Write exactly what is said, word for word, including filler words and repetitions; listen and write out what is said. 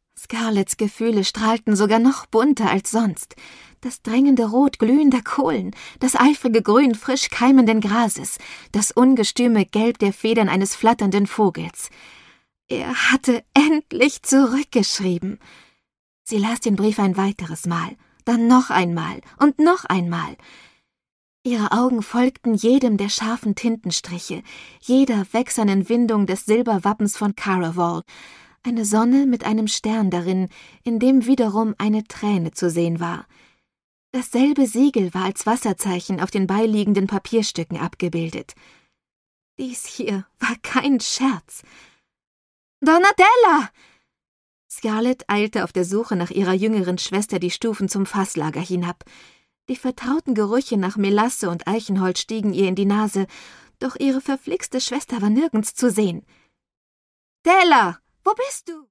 Scarletts Gefühle strahlten sogar noch bunter als sonst. Das drängende Rot glühender Kohlen, das eifrige Grün frisch keimenden Grases, das ungestüme Gelb der Federn eines flatternden Vogels. Er hatte endlich zurückgeschrieben. Sie las den Brief ein weiteres Mal, dann noch einmal und noch einmal. Ihre Augen folgten jedem der scharfen Tintenstriche, jeder wächsernen Windung des Silberwappens von Caraval, eine Sonne mit einem Stern darin, in dem wiederum eine Träne zu sehen war. Dasselbe Siegel war als Wasserzeichen auf den beiliegenden Papierstücken abgebildet. Dies hier war kein Scherz. »Donatella!« Scarlett eilte auf der Suche nach ihrer jüngeren Schwester die Stufen zum Fasslager hinab. Die vertrauten Gerüche nach Melasse und Eichenholz stiegen ihr in die Nase, doch ihre verflixte Schwester war nirgends zu sehen. »Della, wo bist du?«